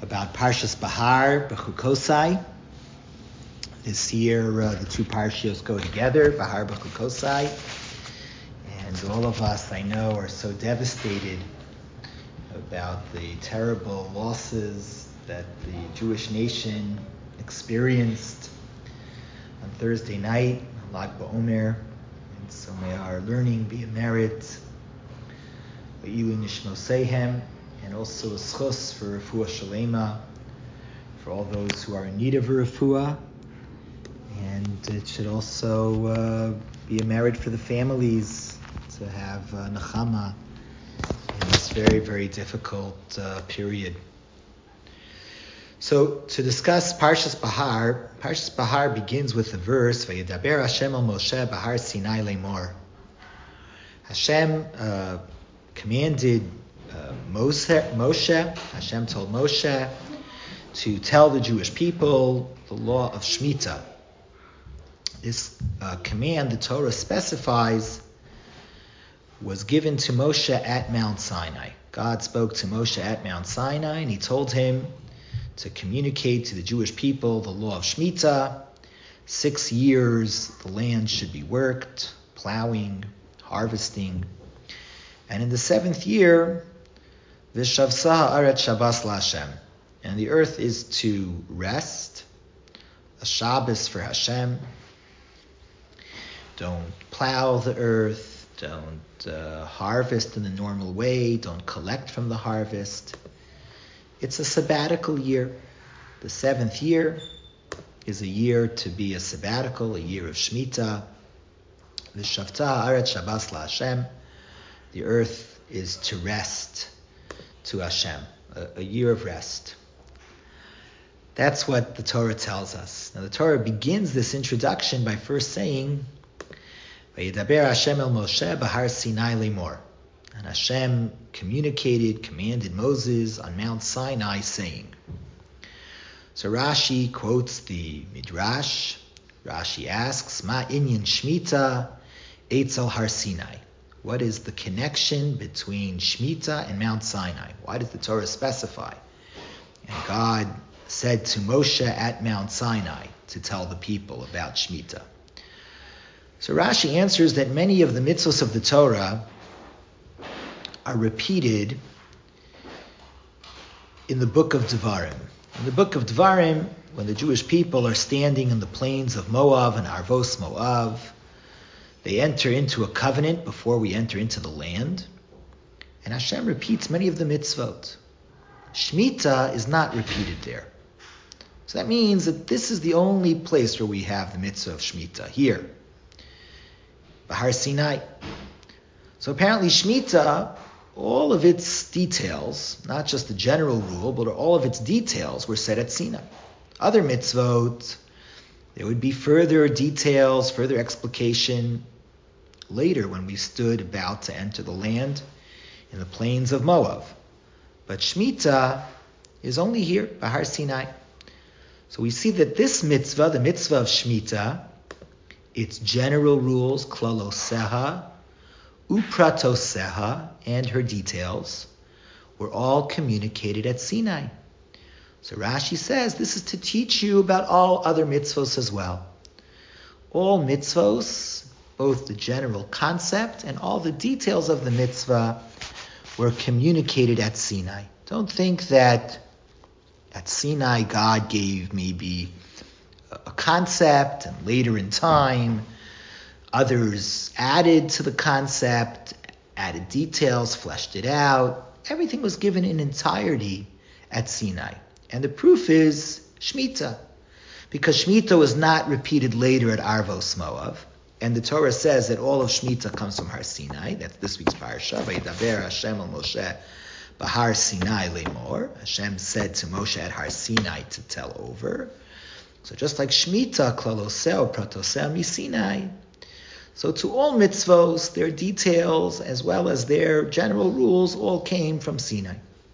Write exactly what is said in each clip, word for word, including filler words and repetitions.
about Parshas Bahar, Bechukosai. This year, uh, the two Parshios go together, Bahar, Bechukosai. And all of us, I know, are so devastated about the terrible losses that the Jewish nation experienced on Thursday night, Lag BaOmer. And so may our learning be a merit, Le'ilu Nishmosehem, and also a schus for Refuah Shalema, for all those who are in need of a Refuah. And it should also uh, be a merit for the families to have uh, Nechama in this very, very difficult uh, period. So to discuss Parshas Bahar, Parshas Bahar begins with the verse, Vayedaber Hashem el Moshe Bahar Sinai Lemor. Hashem uh, commanded uh, Moshe, Moshe, Hashem told Moshe to tell the Jewish people the law of Shemitah. This uh, command, the Torah specifies, was given to Moshe at Mount Sinai. God spoke to Moshe at Mount Sinai, and he told him to communicate to the Jewish people the law of Shemitah. Six years the land should be worked, plowing, harvesting. And in the seventh year, V'shavsa ha'aretz Shabbos la'Hashem. And the earth is to rest, a Shabbos for Hashem. Don't plow the earth, don't uh, harvest in the normal way, don't collect from the harvest. It's a sabbatical year. The seventh year is a year to be a sabbatical, a year of Shemitah. V'shavta ha'aretz Shabbos la'Hashem. The earth is to rest to Hashem, a, a year of rest. That's what the Torah tells us. Now the Torah begins this introduction by first saying, Vayedaber Hashem el Moshe Bahar Sinai Lemor. And Hashem communicated, commanded Moses on Mount Sinai, saying. So Rashi quotes the Midrash. Rashi asks, Ma inyan Shemitah Eitzel Har Sinai. What is the connection between Shemitah and Mount Sinai? Why does the Torah specify? And God said to Moshe at Mount Sinai to tell the people about Shemitah. So Rashi answers that many of the mitzvos of the Torah are repeated in the book of Devarim. In the book of Devarim, when the Jewish people are standing in the plains of Moab and Arvos Moab, they enter into a covenant before we enter into the land, and Hashem repeats many of the mitzvot. Shemitah is not repeated there. So that means that this is the only place where we have the mitzvah of Shemitah, here, Bahar Sinai. So apparently Shemitah, all of its details, not just the general rule, but all of its details were set at Sinai. Other mitzvot, there would be further details, further explication later when we stood about to enter the land in the plains of Moab. But Shemitah is only here, Bahar Sinai. So we see that this mitzvah, the mitzvah of Shemitah, its general rules, klaloseha, upratoseha, and her details, were all communicated at Sinai. So Rashi says this is to teach you about all other mitzvos as well. All mitzvos, both the general concept and all the details of the mitzvah, were communicated at Sinai. Don't think that at Sinai God gave maybe a concept and later in time others added to the concept, added details, fleshed it out. Everything was given in entirety at Sinai. And the proof is Shemitah, because Shemitah was not repeated later at Arvos Moab. And the Torah says that all of Shemitah comes from Har Sinai. That's this week's parasha. Vayedaber Hashem el Moshe Bahar Sinai Lemor. Hashem said to Moshe at Har Sinai to tell over. So just like Shemitah, Klaloseh, Pratoseh, Misinai. So to all mitzvos, their details as well as their general rules all came from Sinai.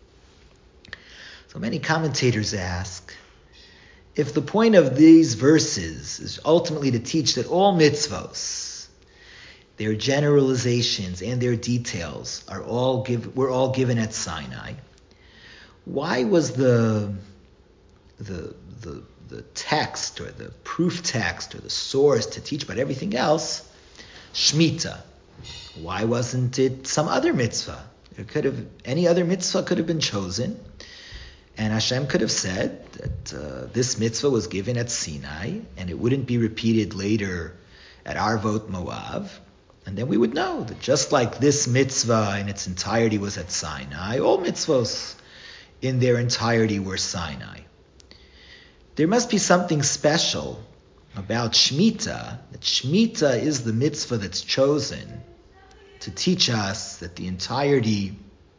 So many commentators ask, if the point of these verses is ultimately to teach that all mitzvos, their generalizations and their details are all give, were all given at Sinai, why was the the the the text or the proof text or the source to teach about everything else Shemitah? Why wasn't it some other mitzvah? There could have any other mitzvah could have been chosen, and Hashem could have said that uh, this mitzvah was given at Sinai, and it wouldn't be repeated later at Arvot Moav, and then we would know that just like this mitzvah in its entirety was at Sinai, all mitzvahs in their entirety were Sinai. There must be something special about Shemitah, that Shemitah is the mitzvah that's chosen to teach us that the entirety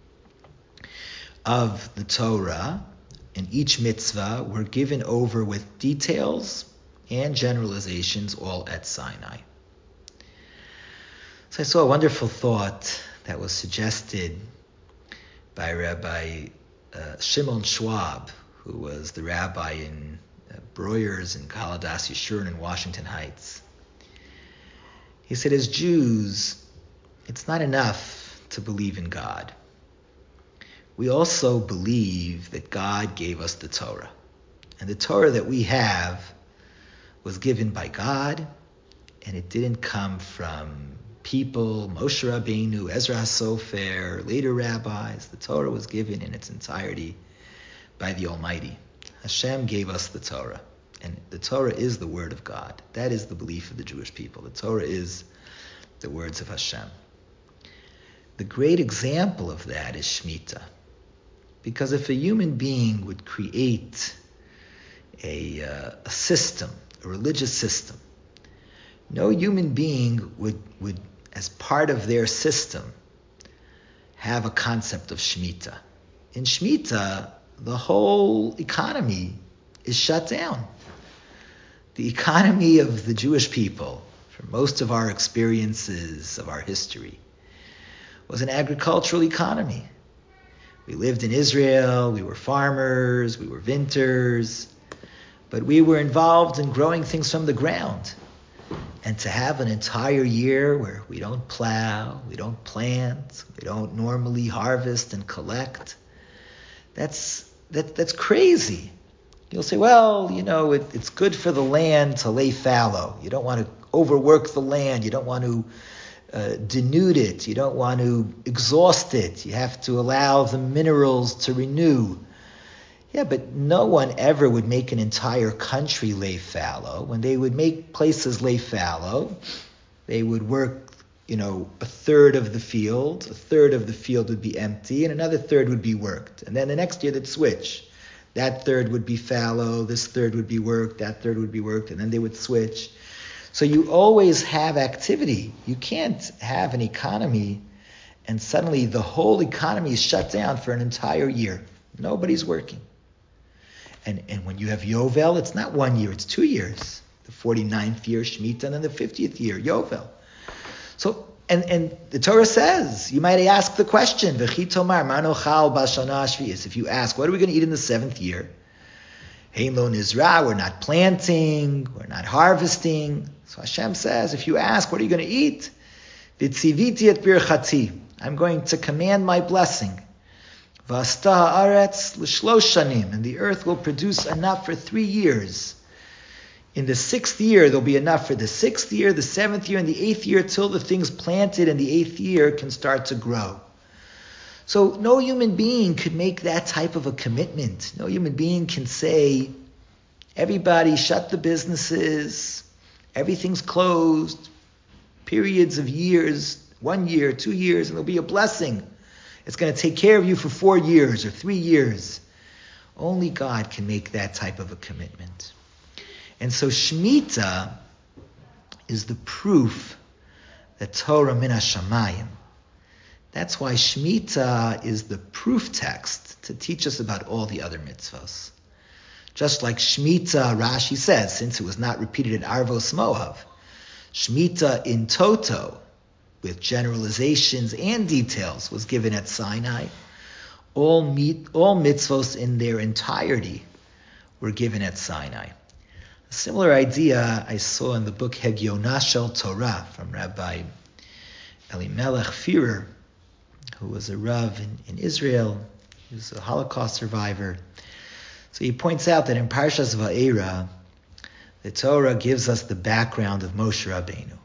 of the Torah and each mitzvah were given over with details and generalizations all at Sinai. So I saw a wonderful thought that was suggested by Rabbi uh, Shimon Schwab, who was the rabbi in uh, Breuer's and Kaladas Yeshurun in Washington Heights. He said, as Jews, it's not enough to believe in God. We also believe that God gave us the Torah. And the Torah that we have was given by God, and it didn't come from people, Moshe Rabbeinu, Ezra HaSofer, later rabbis. The Torah was given in its entirety by the Almighty. Hashem gave us the Torah, and the Torah is the word of God. That is the belief of the Jewish people. The Torah is the words of Hashem. The great example of that is Shemitah. Because if a human being would create a, uh, a system, a religious system, no human being would, would, as part of their system, have a concept of Shemitah. In Shemitah, the whole economy is shut down. The economy of the Jewish people, for most of our experiences of our history, was an agricultural economy. We lived in Israel, we were farmers, we were vintners, but we were involved in growing things from the ground. And to have an entire year where we don't plow, we don't plant, we don't normally harvest and collect, that's that, that's crazy. You'll say, well, you know, it, it's good for the land to lay fallow. You don't want to overwork the land. You don't want to uh, denude it. You don't want to exhaust it. You have to allow the minerals to renew. Yeah, but no one ever would make an entire country lay fallow. When they would make places lay fallow, they would work, you know, a third of the field, a third of the field would be empty, and another third would be worked. And then the next year they'd switch. That third would be fallow, this third would be worked, that third would be worked, and then they would switch. So you always have activity. You can't have an economy and suddenly the whole economy is shut down for an entire year. Nobody's working. And and when you have Yovel, it's not one year, it's two years. The forty-ninth year, Shemitah, and then the fiftieth year, Yovel. So, and, and the Torah says, you might ask the question, V'chi tomar, ma nochal b'shana hashvi'is. If you ask, what are we going to eat in the seventh year? Hein lo nizra, we're not planting, we're not harvesting. So Hashem says, if you ask, what are you going to eat? V'tziviti et birchati. I'm going to command my blessing. V'asta ha'aretz l'shlosh shanim, and the earth will produce enough for three years. In the sixth year, there'll be enough for the sixth year, the seventh year, and the eighth year, till the things planted in the eighth year can start to grow. So no human being could make that type of a commitment. No human being can say, everybody shut the businesses, everything's closed, periods of years, one year, two years, and there'll be a blessing. It's going to take care of you for four years or three years. Only God can make that type of a commitment. And so Shemitah is the proof that Torah min hashamayim. That's why Shemitah is the proof text to teach us about all the other mitzvahs. Just like Shemitah, Rashi says, since it was not repeated in Arvos Moav, Shemitah in toto, with generalizations and details, was given at Sinai. All, mit, all mitzvahs in their entirety were given at Sinai. A similar idea I saw in the book Hegyonah Shel Torah from Rabbi Elimelech Führer, who was a Rav in, in Israel. He was a Holocaust survivor. So he points out that in Parshas Va'era, the Torah gives us the background of Moshe Rabbeinu.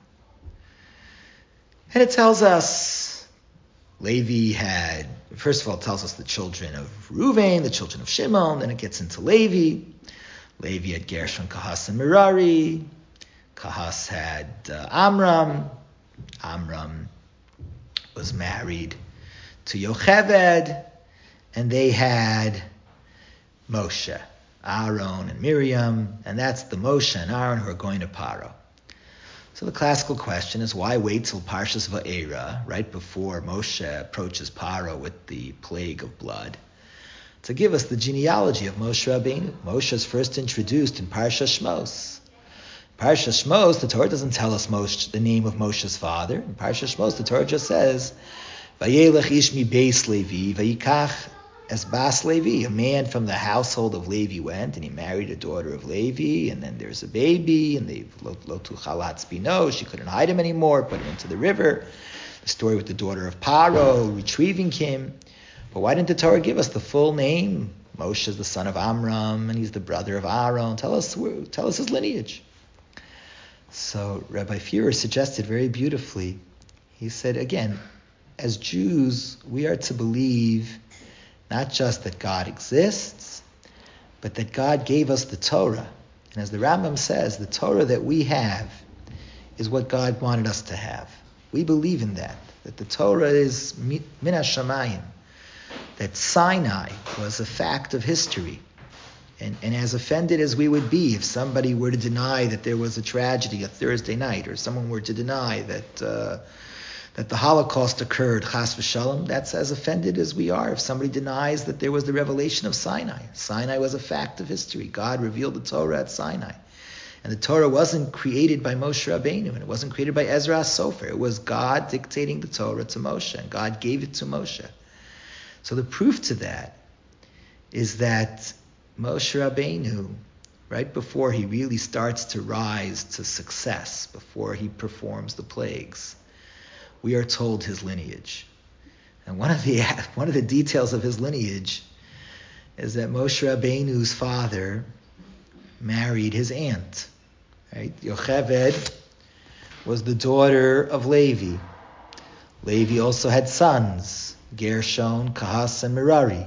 And it tells us Levi had, first of all, it tells us the children of Reuven, the children of Shimon, then it gets into Levi. Levi had Gershon, Kahas, and Merari. Kahas had uh, Amram. Amram was married to Yocheved, and they had Moshe, Aaron, and Miriam, and that's the Moshe and Aaron who are going to Paro. So the classical question is, why wait till Parshas Va'era, right before Moshe approaches Paro with the plague of blood, to give us the genealogy of Moshe Rabbeinu? Moshe is first introduced in Parshas Shmos. In Parshas Shmos, the Torah doesn't tell us Moshe, the name of Moshe's father. In Parshas Shmos, the Torah just says, Vayelech ish mi beis Levi, vayikach es bas Levi. A man from the household of Levi went, and he married a daughter of Levi, and then there's a baby, and they lotu chalatz bino. She couldn't hide him anymore, put him into the river. The story with the daughter of Paro, retrieving him. But why didn't the Torah give us the full name? Moshe is the son of Amram, and he's the brother of Aaron. Tell us, tell us his lineage. So Rabbi Führer suggested very beautifully, he said, again, as Jews, we are to believe not just that God exists, but that God gave us the Torah. And as the Rambam says, the Torah that we have is what God wanted us to have. We believe in that, that the Torah is min hashamayim, that Sinai was a fact of history. And, and as offended as we would be if somebody were to deny that there was a tragedy a Thursday night, or someone were to deny that uh, that the Holocaust occurred, chas v'shalom, that's as offended as we are if somebody denies that there was the revelation of Sinai. Sinai was a fact of history. God revealed the Torah at Sinai. And the Torah wasn't created by Moshe Rabbeinu, and it wasn't created by Ezra HaSofer. It was God dictating the Torah to Moshe, and God gave it to Moshe. So the proof to that is that Moshe Rabbeinu, right before he really starts to rise to success, before he performs the plagues, we are told his lineage. And one of the one of the details of his lineage is that Moshe Rabbeinu's father married his aunt. Right? Yocheved was the daughter of Levi. Levi also had sons, Gershon, Kahas, and Merari.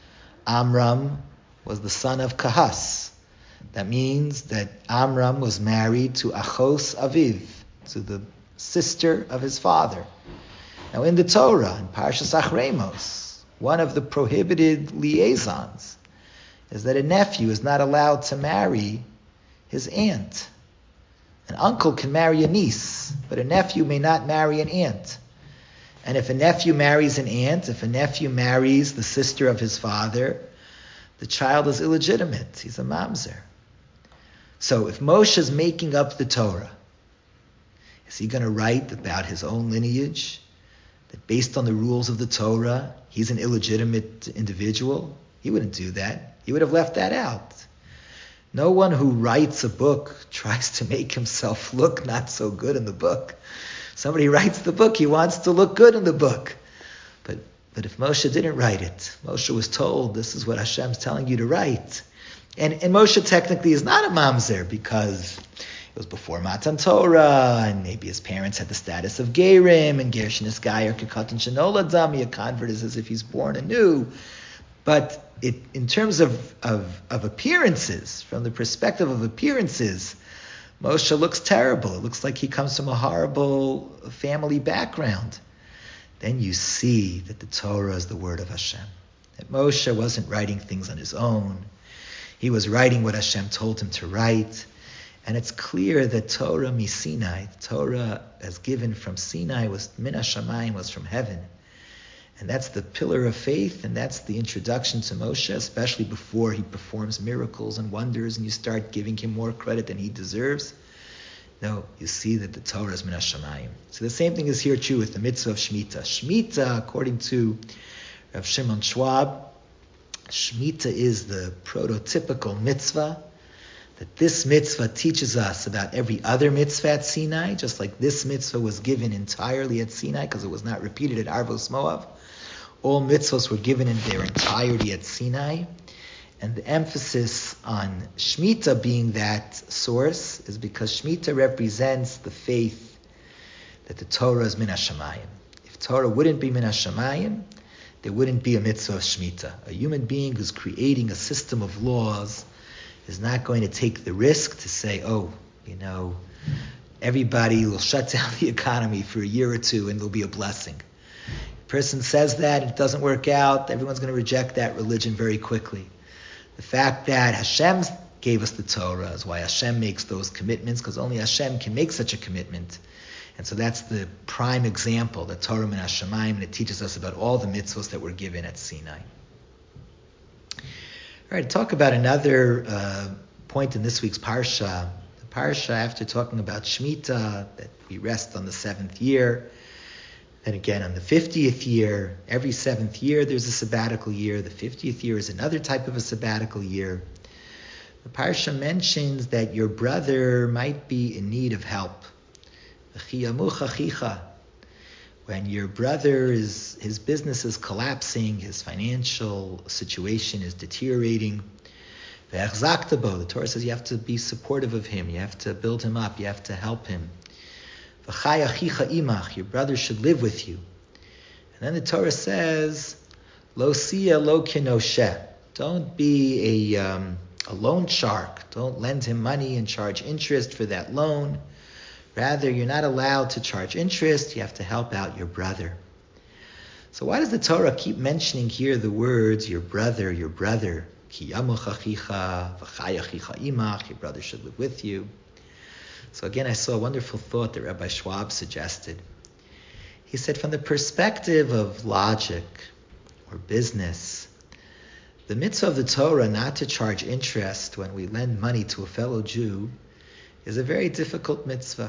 Amram was the son of Kahas. That means that Amram was married to Achos Aviv, to the sister of his father. Now in the Torah, in Parshas Achremos, one of the prohibited liaisons is that a nephew is not allowed to marry his aunt. An uncle can marry a niece, but a nephew may not marry an aunt. And if a nephew marries an aunt, if a nephew marries the sister of his father, the child is illegitimate. He's a mamzer. So if Moshe is making up the Torah, is he going to write about his own lineage? That based on the rules of the Torah, he's an illegitimate individual? He wouldn't do that. He would have left that out. No one who writes a book tries to make himself look not so good in the book. Somebody writes the book, he wants to look good in the book. But but if Moshe didn't write it, Moshe was told, this is what Hashem's telling you to write. And, and Moshe technically is not a mamzer because it was before Matan Torah, and maybe his parents had the status of Gerim, and Gershon is Gayer Kekatan Shenoladami, a convert is as if he's born anew. But it, in terms of, of, of appearances, from the perspective of appearances, Moshe looks terrible. It looks like he comes from a horrible family background. Then you see that the Torah is the word of Hashem. That Moshe wasn't writing things on his own. He was writing what Hashem told him to write. And it's clear that Torah mi Sinai, Torah as given from Sinai, was min hashamayim, was from heaven. And that's the pillar of faith, and that's the introduction to Moshe, especially before he performs miracles and wonders, and you start giving him more credit than he deserves. No, you see that the Torah is min hashamayim. So the same thing is here true with the mitzvah of Shemitah. Shemitah, according to Rav Shimon Schwab, Shemitah is the prototypical mitzvah, that this mitzvah teaches us about every other mitzvah at Sinai, just like this mitzvah was given entirely at Sinai because it was not repeated at Arvos Moav. All mitzvos were given in their entirety at Sinai. And the emphasis on Shemitah being that source is because Shemitah represents the faith that the Torah is min hashamayim. If Torah wouldn't be min hashamayim, there wouldn't be a mitzvah of Shemitah. A human being who's creating a system of laws is not going to take the risk to say, oh, you know, everybody will shut down the economy for a year or two and there'll be a blessing. A person says that, it doesn't work out, everyone's going to reject that religion very quickly. The fact that Hashem gave us the Torah is why Hashem makes those commitments, because only Hashem can make such a commitment. And so that's the prime example, the Torah min hashamayim, and it teaches us about all the mitzvahs that were given at Sinai. All right, talk about another uh, point in this week's Parsha. The Parsha, after talking about Shemitah, that we rest on the seventh year, and again on the fiftieth year, every seventh year there's a sabbatical year. The fiftieth year is another type of a sabbatical year. The Parsha mentions that your brother might be in need of help. When your brother is, his business is collapsing, his financial situation is deteriorating, the Torah says you have to be supportive of him, you have to build him up, you have to help him. Your brother should live with you. And then the Torah says, Lo siya lo kinoshe. Don't be a, um, a loan shark. Don't lend him money and charge interest for that loan. Rather, you're not allowed to charge interest. You have to help out your brother. So why does the Torah keep mentioning here the words, your brother, your brother? Ki yamuch achicha, v'chai achicha imach. Your brother should live with you. So again, I saw a wonderful thought that Rabbi Schwab suggested. He said, from the perspective of logic or business, the mitzvah of the Torah not to charge interest when we lend money to a fellow Jew is a very difficult mitzvah.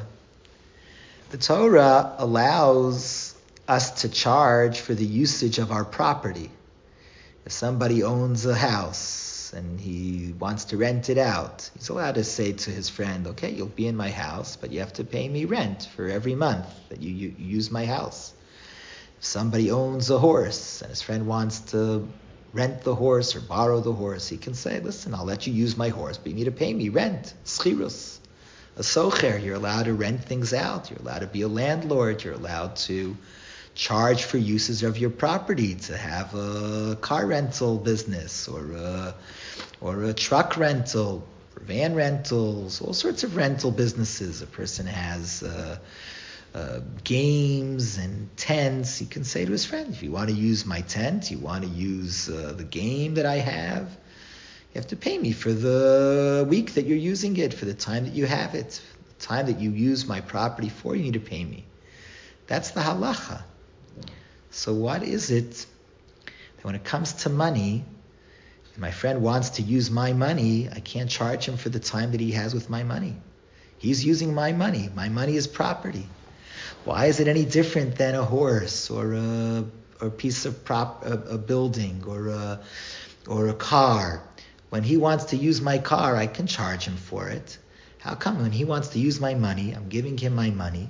The Torah allows us to charge for the usage of our property. If somebody owns a house and he wants to rent it out, he's allowed to say to his friend, okay, you'll be in my house, but you have to pay me rent for every month that you, you use my house. If somebody owns a horse and his friend wants to rent the horse or borrow the horse, he can say, listen, I'll let you use my horse, but you need to pay me rent. Schirus. A socher, you're allowed to rent things out. You're allowed to be a landlord. You're allowed to charge for uses of your property, to have a car rental business or a, or a truck rental, or van rentals, all sorts of rental businesses. A person has uh, uh, games and tents. He can say to his friend, if you want to use my tent, you want to use uh, the game that I have, you have to pay me for the week that you're using it, for the time that you have it, the time that you use my property for, you need to pay me. That's the halacha. So what is it that when it comes to money, and my friend wants to use my money, I can't charge him for the time that he has with my money? He's using my money. My money is property. Why is it any different than a horse or a, or a piece of prop, a, a building or a, or a car? When he wants to use my car, I can charge him for it. How come when he wants to use my money, I'm giving him my money,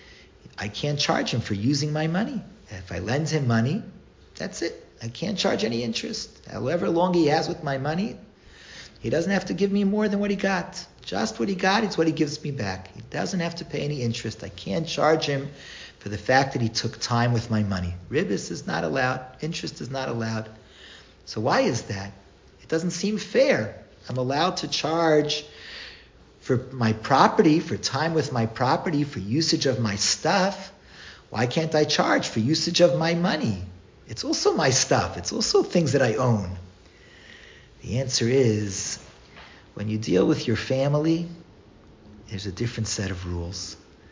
I can't charge him for using my money? If I lend him money, that's it. I can't charge any interest. However long he has with my money, he doesn't have to give me more than what he got. Just what he got, it's what he gives me back. He doesn't have to pay any interest. I can't charge him for the fact that he took time with my money. Ribis is not allowed. Interest is not allowed. So why is that? It doesn't seem fair. I'm allowed to charge for my property, for time with my property, for usage of my stuff. Why can't I charge for usage of my money? It's also my stuff. It's also things that I own. The answer is, when you deal with your family, there's a different set of rules.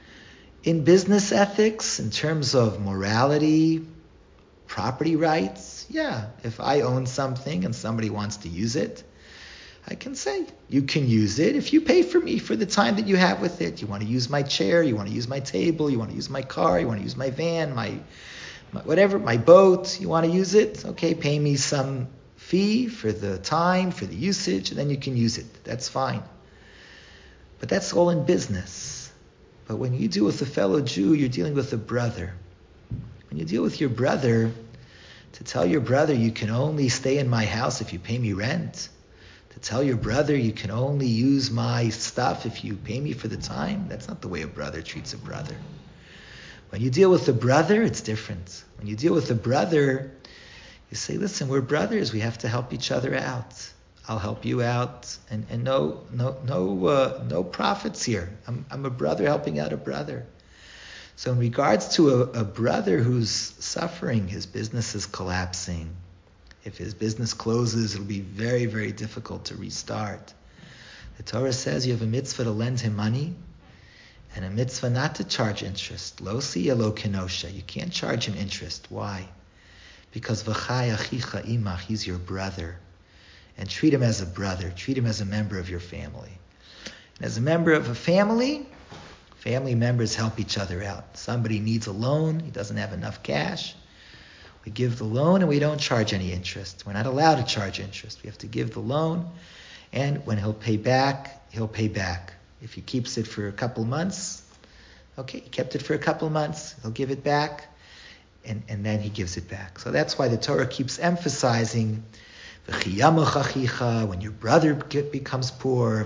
In business ethics, in terms of morality, property rights, yeah, if I own something and somebody wants to use it, I can say, you can use it if you pay for me for the time that you have with it. You want to use my chair, you want to use my table, you want to use my car, you want to use my van, my, my whatever, my boat, you want to use it, okay, pay me some fee for the time, for the usage, and then you can use it. That's fine. But that's all in business. But when you deal with a fellow Jew, you're dealing with a brother. When you deal with your brother, To tell your brother you can only stay in my house if you pay me rent. To tell your brother you can only use my stuff if you pay me for the time. That's not the way a brother treats a brother. When you deal with a brother, it's different. When you deal with a brother, you say, listen, we're brothers. We have to help each other out. I'll help you out. And, and no no no uh, no profits here. I'm, I'm a brother helping out a brother. So in regards to a, a brother who's suffering, his business is collapsing. If his business closes, it'll be very, very difficult to restart. The Torah says you have a mitzvah to lend him money and a mitzvah not to charge interest. Lo siya lo kenosha. You can't charge him interest. Why? Because v'chai achicha imach, he's your brother. And treat him as a brother. Treat him as a member of your family. And as a member of a family, family members help each other out. Somebody needs a loan. He doesn't have enough cash. We give the loan and we don't charge any interest. We're not allowed to charge interest. We have to give the loan, and when he'll pay back, he'll pay back. If he keeps it for a couple of months, okay, he kept it for a couple of months, he'll give it back, and, and then he gives it back. So that's why the Torah keeps emphasizing when your brother becomes poor,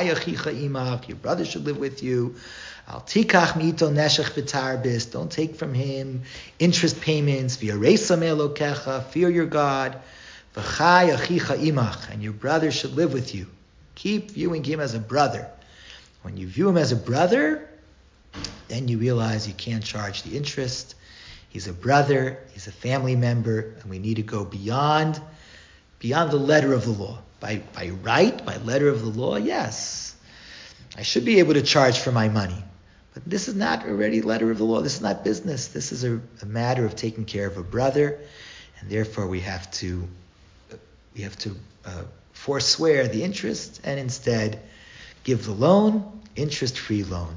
your brother should live with you. Al tikach mito neshech b'tarbis. Don't take from him interest payments. V'yareisa me'elokecha. Fear your God. V'chai achicha imach. And your brother should live with you. Keep viewing him as a brother. When you view him as a brother, then you realize you can't charge the interest. He's a brother. He's a family member, and we need to go beyond, beyond the letter of the law. By by right, by letter of the law, yes, I should be able to charge for my money. But this is not already letter of the law. This is not business. This is a, a matter of taking care of a brother, and therefore we have to we have to uh, forswear the interest and instead give the loan, interest-free loan.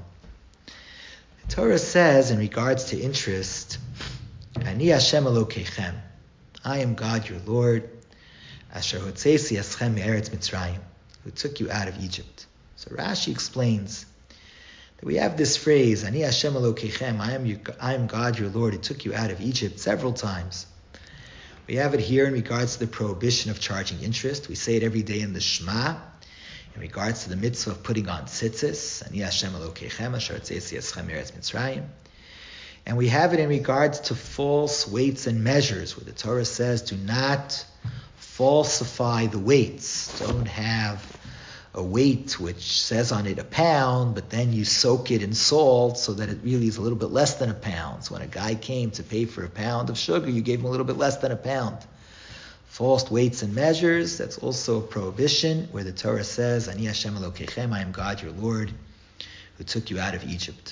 The Torah says in regards to interest, Ani Hashem Elokeichem, I am God your Lord, Asher Hotzeisi Eschem Me'eretz Mitzrayim, who took you out of Egypt. So Rashi explains that we have this phrase, Ani Hashem Elokeichem, I am your, I am God your Lord, who took you out of Egypt, several times. We have it here in regards to the prohibition of charging interest. We say it every day in the Shema, in regards to the mitzvah of putting on tzitzis, Ani Hashem Elokeichem, Asher Hotzeisi Eschem Me'eretz Mitzrayim. And we have it in regards to false weights and measures, where the Torah says, do not falsify the weights. Don't have a weight which says on it a pound, but then you soak it in salt so that it really is a little bit less than a pound. So when a guy came to pay for a pound of sugar, you gave him a little bit less than a pound. False weights and measures, that's also a prohibition, where the Torah says, Ani Hashem Elokeichem, I am God your Lord, who took you out of Egypt.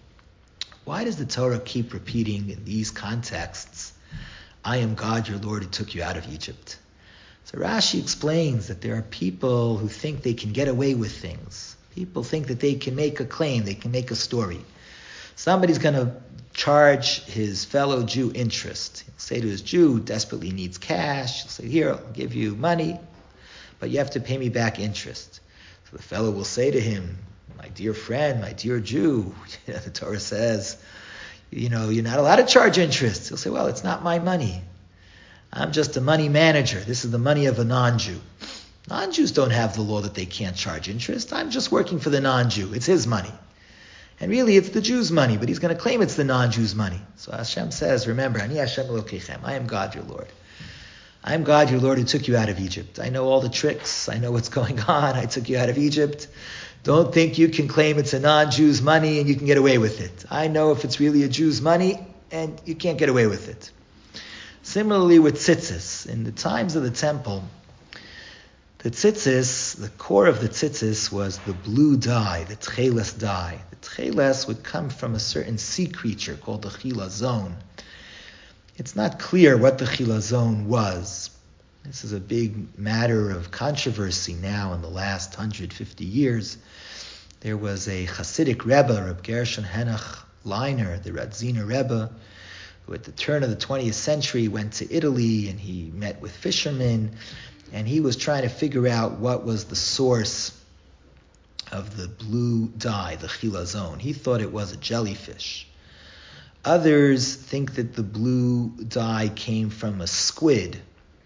Why does the Torah keep repeating in these contexts, I am God your Lord who took you out of Egypt? So Rashi explains that there are people who think they can get away with things. People think that they can make a claim, they can make a story. Somebody's going to charge his fellow Jew interest. He'll say to his Jew who desperately needs cash, he'll say, here, I'll give you money, but you have to pay me back interest. So the fellow will say to him, my dear friend, my dear Jew, the Torah says, you know, you're not allowed to charge interest. He'll say, well, it's not my money. I'm just a money manager. This is the money of a non-Jew. Non-Jews don't have the law that they can't charge interest. I'm just working for the non-Jew. It's his money. And really, it's the Jew's money, but he's going to claim it's the non-Jew's money. So Hashem says, remember, Ani Hashem Elokeichem, I am God your Lord. I am God your Lord who took you out of Egypt. I know all the tricks. I know what's going on. I took you out of Egypt. Don't think you can claim it's a non-Jew's money and you can get away with it. I know if it's really a Jew's money and you can't get away with it. Similarly with tzitzis. In the times of the temple, the tzitzis, the core of the tzitzis was the blue dye, the tcheles dye. The tcheles would come from a certain sea creature called the chilazon. It's not clear what the chilazon was. This is a big matter of controversy now in the last one hundred fifty years. There was a Hasidic Rebbe, Reb Gershon Henoch Leiner, the Radziner Rebbe, who at the turn of the twentieth century went to Italy and he met with fishermen and he was trying to figure out what was the source of the blue dye, the chilazon. He thought it was a jellyfish. Others think that the blue dye came from a squid.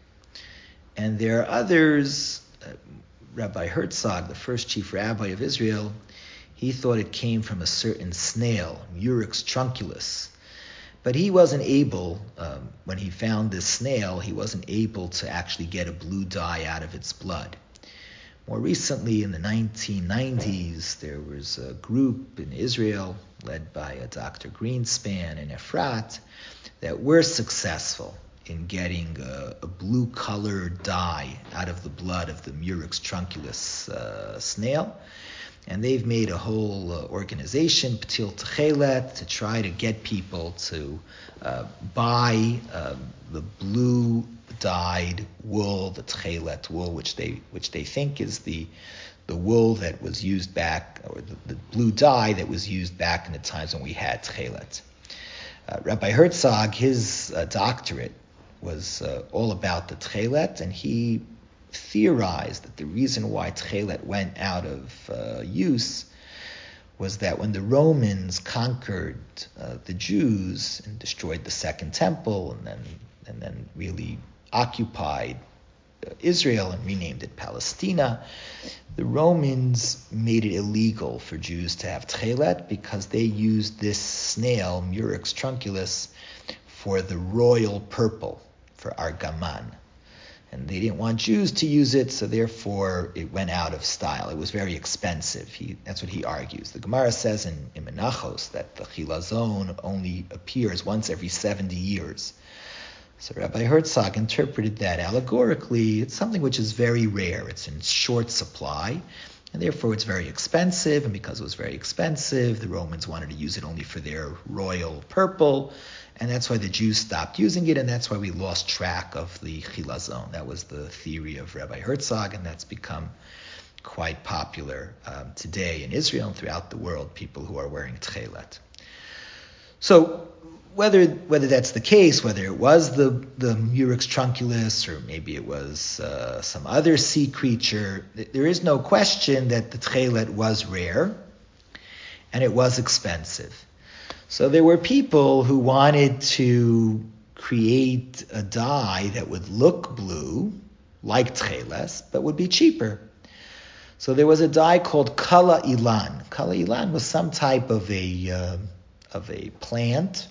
And there are others, uh, Rabbi Herzog, the first chief rabbi of Israel, he thought it came from a certain snail, Murex trunculus. But he wasn't able, um, when he found this snail, he wasn't able to actually get a blue dye out of its blood. More recently, in the nineteen nineties, there was a group in Israel led by a Doctor Greenspan and Efrat that were successful in getting a, a blue-colored dye out of the blood of the Murex trunculus uh, snail. And they've made a whole uh, organization, Ptil Techelet, to try to get people to uh, buy uh, the blue-dyed wool, the Techelet wool, which they which they think is the the wool that was used back, or the, the blue dye that was used back in the times when we had Techelet. Uh, Rabbi Herzog, his uh, doctorate was uh, all about the Techelet, and he theorized that the reason why Techelet went out of uh, use was that when the Romans conquered uh, the Jews and destroyed the Second Temple, and then and then really occupied uh, Israel and renamed it Palestina, the Romans made it illegal for Jews to have Techelet because they used this snail, Murex trunculus, for the royal purple, for argaman. And they didn't want Jews to use it, so therefore it went out of style. It was very expensive. He, that's what he argues. The Gemara says in, in Menachos that the chilazon only appears once every seventy years. So Rabbi Herzog interpreted that allegorically. It's something which is very rare. It's in short supply, and therefore it's very expensive. And because it was very expensive, the Romans wanted to use it only for their royal purple. And that's why the Jews stopped using it, and that's why we lost track of the chilazon. That was the theory of Rabbi Herzog, and that's become quite popular um, today in Israel and throughout the world, people who are wearing Techelet. So whether whether that's the case, whether it was the, the Murex trunculus, or maybe it was uh, some other sea creature, there is no question that the Techelet was rare, and it was expensive. So there were people who wanted to create a dye that would look blue, like Techeles, but would be cheaper. So there was a dye called Kala Ilan. Kala Ilan was some type of a uh, of a plant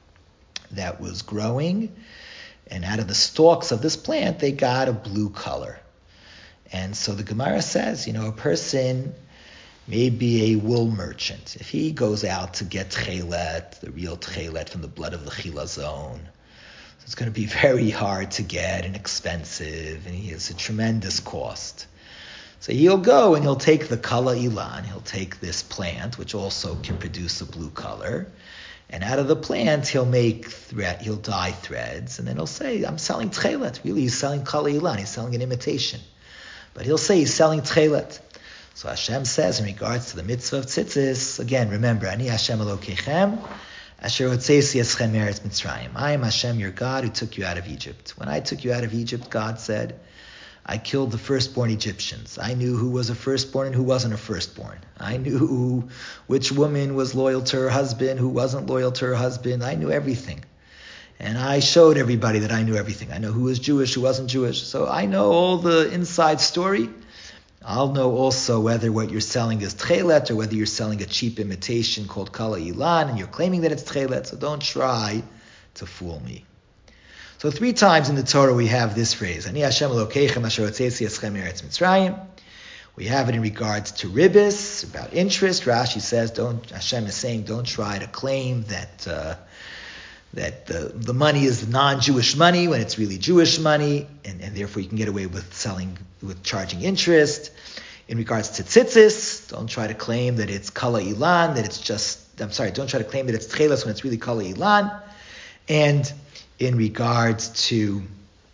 that was growing, and out of the stalks of this plant, they got a blue color. And so the Gemara says, you know, a person, maybe a wool merchant, if he goes out to get Techelet, the real Techelet from the blood of the chilazon, so it's going to be very hard to get and expensive, and he has a tremendous cost. So he'll go and he'll take the Kala Ilan, he'll take this plant, which also can produce a blue color, and out of the plant he'll make thread, he'll dye threads, and then he'll say, I'm selling Techelet. Really, he's selling Kala Ilan, he's selling an imitation. But he'll say he's selling Techelet. So Hashem says in regards to the mitzvah of tzitzis, again, remember, Ani Hashem Elokechem, Asher Hotzeisi Eschem Meretz Mitzrayim. I am Hashem, your God, who took you out of Egypt. When I took you out of Egypt, God said, I killed the firstborn Egyptians. I knew who was a firstborn and who wasn't a firstborn. I knew who, which woman was loyal to her husband, who wasn't loyal to her husband. I knew everything. And I showed everybody that I knew everything. I know who was Jewish, who wasn't Jewish. So I know all the inside story. I'll know also whether what you're selling is Techelet or whether you're selling a cheap imitation called Kala Ilan and you're claiming that it's Techelet, so don't try to fool me. So three times in the Torah we have this phrase, Ani Hashem Elokeichem asher hotzeisi eschem meretz Mitzrayim. We have it in regards to ribis, about interest. Rashi says, don't, Hashem is saying, don't try to claim that uh, that the, the money is non-Jewish money when it's really Jewish money, and, and therefore you can get away with selling, with charging interest. In regards to tzitzis, don't try to claim that it's Kala Ilan, that it's just, I'm sorry, don't try to claim that it's Techeles when it's really Kala Ilan. And in regards to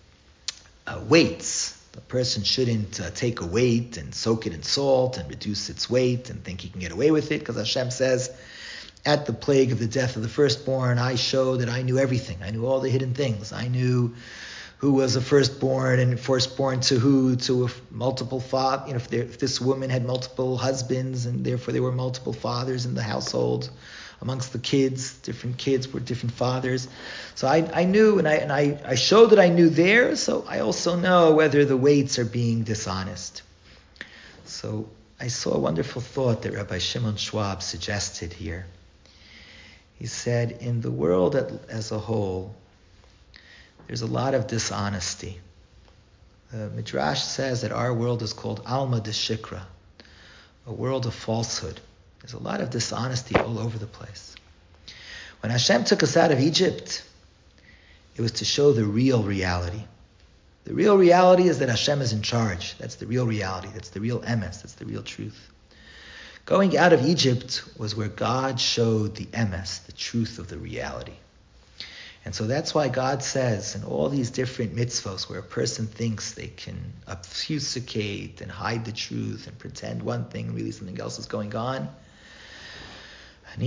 uh, weights, the person shouldn't uh, take a weight and soak it in salt and reduce its weight and think he can get away with it, because Hashem says, at the plague of the death of the firstborn, I showed that I knew everything. I knew all the hidden things. I knew who was a firstborn and firstborn to who, to a multiple father. You know, if, there, if this woman had multiple husbands and therefore there were multiple fathers in the household amongst the kids. Different kids were different fathers. So I, I knew, and I and I, I showed that I knew there, so I also know whether the weights are being dishonest. So I saw a wonderful thought that Rabbi Shimon Schwab suggested here. He said, in the world as a whole, there's a lot of dishonesty. The Midrash says that our world is called Alma de Shikra, a world of falsehood. There's a lot of dishonesty all over the place. When Hashem took us out of Egypt, it was to show the real reality. The real reality is that Hashem is in charge. That's the real reality. That's the real emes. That's the real truth. Going out of Egypt was where God showed the emes, the truth of the reality. And so that's why God says in all these different mitzvos where a person thinks they can obfuscate and hide the truth and pretend one thing and really something else is going on. I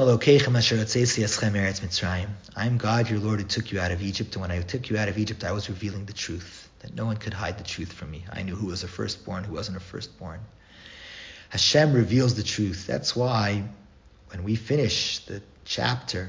am God, your Lord, who took you out of Egypt. And when I took you out of Egypt, I was revealing the truth, that no one could hide the truth from me. I knew who was a firstborn, who wasn't a firstborn. Hashem reveals the truth. That's why when we finish the chapter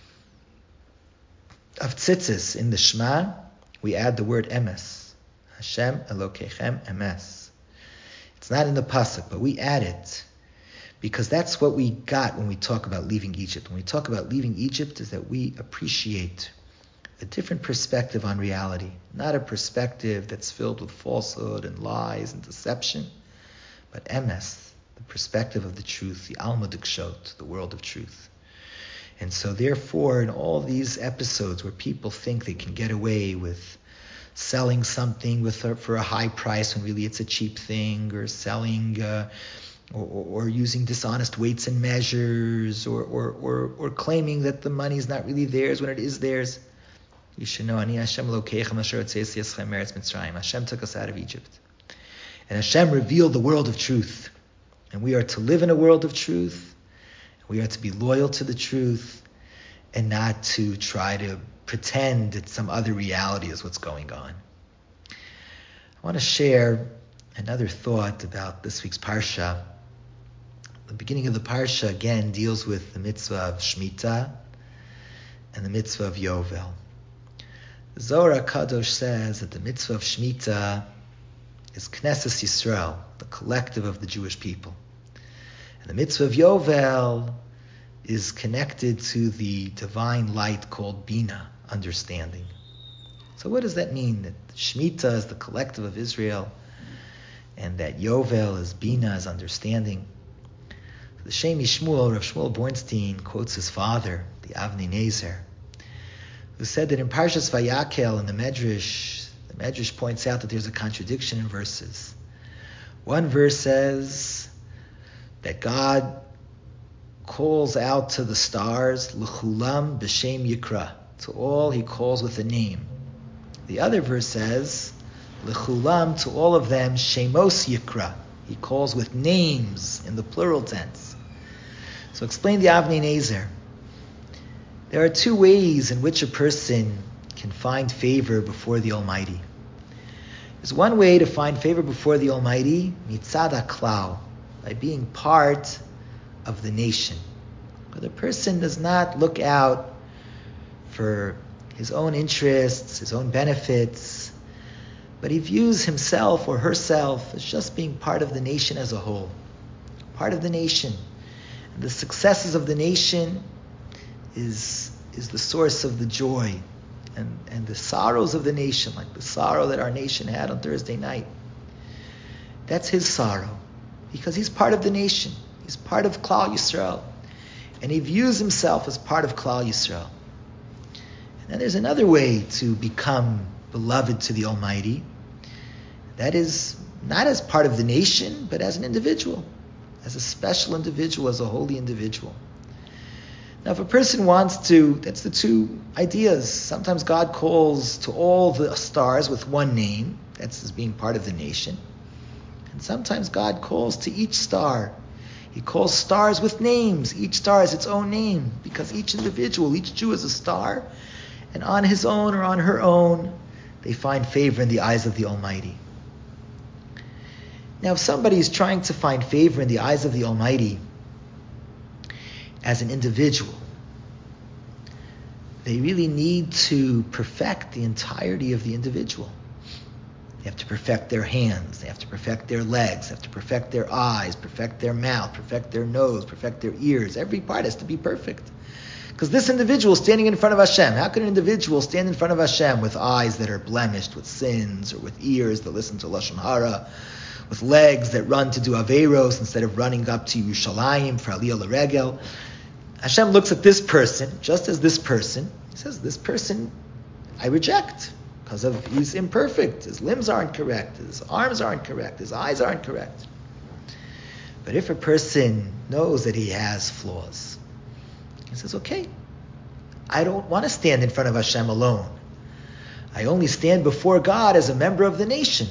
of tzitzis in the Shema, we add the word emes. Hashem Elokechem emes. It's not in the pasuk, but we add it because that's what we got when we talk about leaving Egypt. When we talk about leaving Egypt, is that we appreciate a different perspective on reality, not a perspective that's filled with falsehood and lies and deception, but emes, the perspective of the truth, the Alma Dikshot, the world of truth. And so therefore, in all these episodes where people think they can get away with selling something with a, for a high price when really it's a cheap thing, or selling, uh, or, or, or using dishonest weights and measures, or, or, or, or claiming that the money is not really theirs when it is theirs, you should know, Ani Hashem Elokechem asher hotzeis eschem me'eretz Mitzrayim. Hashem took us out of Egypt. And Hashem revealed the world of truth. And we are to live in a world of truth. We are to be loyal to the truth and not to try to pretend that some other reality is what's going on. I want to share another thought about this week's Parsha. The beginning of the Parsha, again, deals with the mitzvah of Shemitah and the mitzvah of Yovel. The Zohar HaKadosh says that the mitzvah of Shemitah is Knesset Yisrael, the collective of the Jewish people. And the mitzvah of Yovel is connected to the divine light called Bina, understanding. So what does that mean? That Shemitah is the collective of Israel, and that Yovel is Bina, is understanding. The Shem Yishmuel, Rav Shmuel Bornstein, quotes his father, the Avnei Nezer, who said that in Parshas Vayakel in the Medrash, the Medrash points out that there's a contradiction in verses. One verse says that God calls out to the stars, L'chulam b'shem yikra. To all he calls with a name. The other verse says, L'chulam, to all of them, shemos yikra. He calls with names in the plural tense. So explain the Avnei Nezer. There are two ways in which a person can find favor before the Almighty. There's one way to find favor before the Almighty, mitzad haklal, by being part of the nation. But the person does not look out for his own interests, his own benefits, but he views himself or herself as just being part of the nation as a whole, part of the nation. And the successes of the nation is, is the source of the joy, and, and the sorrows of the nation, like the sorrow that our nation had on Thursday night. That's his sorrow, because he's part of the nation. He's part of Klal Yisrael. And he views himself as part of Klal Yisrael. And then there's another way to become beloved to the Almighty. That is not as part of the nation, but as an individual, as a special individual, as a holy individual. Now, if a person wants to, that's the two ideas. Sometimes God calls to all the stars with one name. That's as being part of the nation. And sometimes God calls to each star. He calls stars with names. Each star has its own name, because each individual, each Jew is a star. And on his own or on her own, they find favor in the eyes of the Almighty. Now, if somebody is trying to find favor in the eyes of the Almighty, as an individual, they really need to perfect the entirety of the individual. They have to perfect their hands, they have to perfect their legs, they have to perfect their eyes, perfect their mouth, perfect their nose, perfect their ears. Every part has to be perfect. Because this individual is standing in front of Hashem. How can an individual stand in front of Hashem with eyes that are blemished with sins, or with ears that listen to Lashon Hara, with legs that run to do Averos instead of running up to Yerushalayim for Aliyah L'Regel? Hashem looks at this person, just as this person. He says, this person I reject because of he's imperfect. His limbs aren't correct. His arms aren't correct. His eyes aren't correct. But if a person knows that he has flaws, he says, okay, I don't want to stand in front of Hashem alone. I only stand before God as a member of the nation.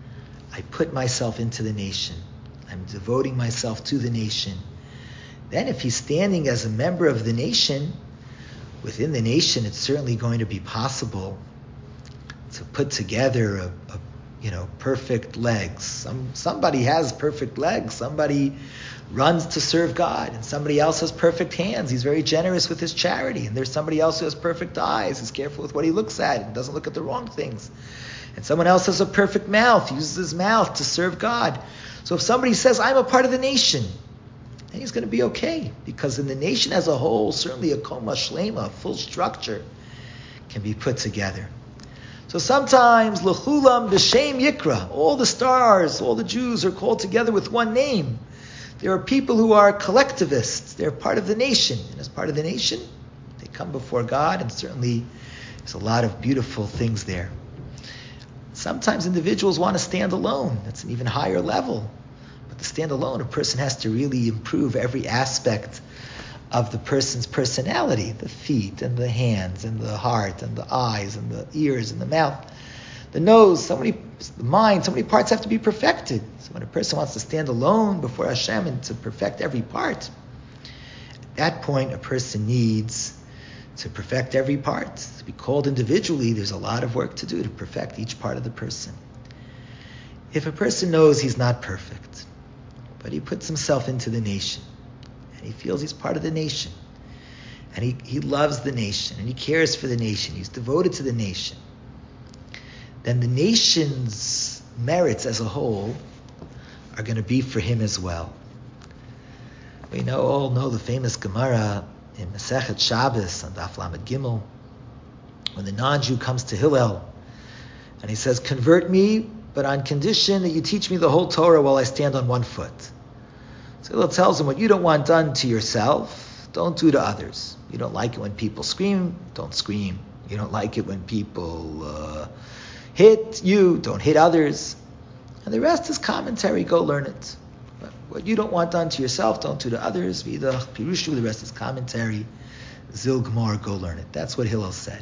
I put myself into the nation. I'm devoting myself to the nation. Then if he's standing as a member of the nation, within the nation it's certainly going to be possible to put together a, a you know, perfect legs. Some somebody has perfect legs. Somebody runs to serve God, and somebody else has perfect hands. He's very generous with his charity. And there's somebody else who has perfect eyes. He's careful with what he looks at and doesn't look at the wrong things. And someone else has a perfect mouth. He uses his mouth to serve God. So if somebody says, I'm a part of the nation, then he's going to be okay. Because in the nation as a whole, certainly a koma shlema, a full structure, can be put together. So sometimes, l'chulam b'shem yikra, all the stars, all the Jews are called together with one name. There are people who are collectivists. They're part of the nation. And as part of the nation, they come before God, and certainly there's a lot of beautiful things there. Sometimes individuals want to stand alone. That's an even higher level. But to stand alone, a person has to really improve every aspect of the person's personality, the feet and the hands and the heart and the eyes and the ears and the mouth, the nose, so many, the mind, so many parts have to be perfected. So when a person wants to stand alone before Hashem and to perfect every part, at that point a person needs to perfect every part. To be called individually, there's a lot of work to do to perfect each part of the person. If a person knows he's not perfect, but he puts himself into the nation, and he feels he's part of the nation, and he, he loves the nation, and he cares for the nation, he's devoted to the nation, then the nation's merits as a whole are going to be for him as well. We know all know the famous Gemara in Masechet Shabbos on Daf Lamed Gimel, when the non-Jew comes to Hillel, and he says, convert me, but on condition that you teach me the whole Torah while I stand on one foot. So Hillel tells him, what you don't want done to yourself, don't do to others. You don't like it when people scream, don't scream. You don't like it when people uh, hit you, don't hit others. And the rest is commentary, go learn it. But what you don't want done to yourself, don't do to others. V'idach pirushu, the rest is commentary. Zil Gemar, go learn it. That's what Hillel said.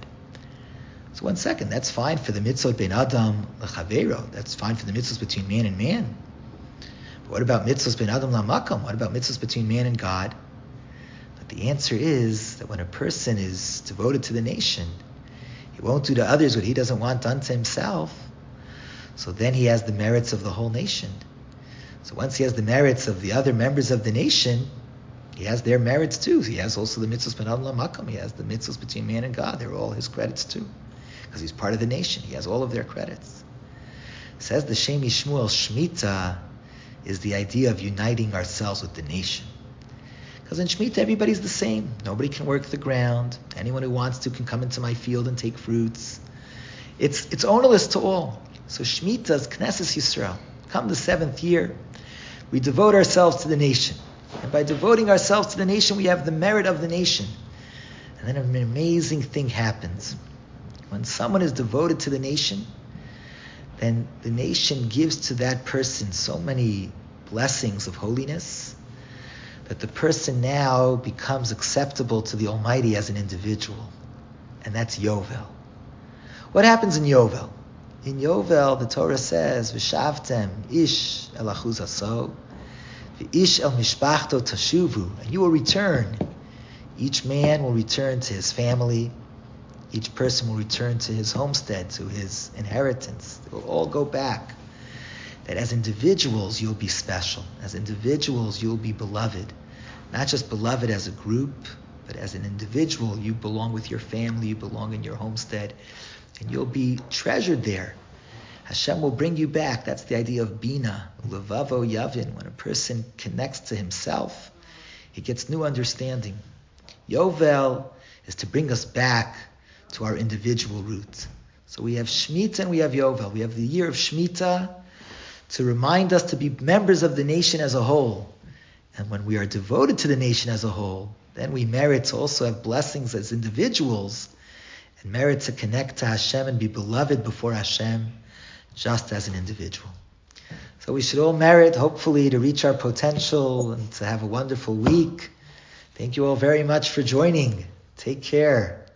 So one second, that's fine for the mitzvot ben Adam l'chavero. That's fine for the mitzvahs between man and man. But what about mitzvahs ben Adam l'makam? What about mitzvahs between man and God? But the answer is that when a person is devoted to the nation, he won't do to others what he doesn't want done to himself. So then he has the merits of the whole nation. So once he has the merits of the other members of the nation, he has their merits too. He has also the mitzvahs ben Adam l'makam. He has the mitzvahs between man and God. They're all his credits too, because he's part of the nation. He has all of their credits. Says the Shem Yishmuel, Shemitah is the idea of uniting ourselves with the nation. Because in Shemitah, everybody's the same. Nobody can work the ground. Anyone who wants to can come into my field and take fruits. It's it's ownerless to all. So Shemitah is Knesset Yisrael. Come the seventh year, we devote ourselves to the nation. And by devoting ourselves to the nation, we have the merit of the nation. And then an amazing thing happens. When someone is devoted to the nation, then the nation gives to that person so many blessings of holiness that the person now becomes acceptable to the Almighty as an individual. And that's Yovel. What happens in Yovel? In Yovel, the Torah says, V'shavtem ish el achuz haso, v'ish el mishpachto tashuvu, and you will return. Each man will return to his family. Each person will return to his homestead, to his inheritance. They will all go back. That as individuals, you'll be special. As individuals, you'll be beloved. not just beloved as a group, but as an individual. You belong with your family, you belong in your homestead, and you'll be treasured there. Hashem will bring you back. That's the idea of Bina, Levavo Yavin. When a person connects to himself, he gets new understanding. Yovel is to bring us back to our individual roots. So we have Shemitah and we have Yovel. We have the year of Shemitah to remind us to be members of the nation as a whole. And when we are devoted to the nation as a whole, then we merit to also have blessings as individuals and merit to connect to Hashem and be beloved before Hashem just as an individual. So we should all merit, hopefully, to reach our potential and to have a wonderful week. Thank you all very much for joining. Take care.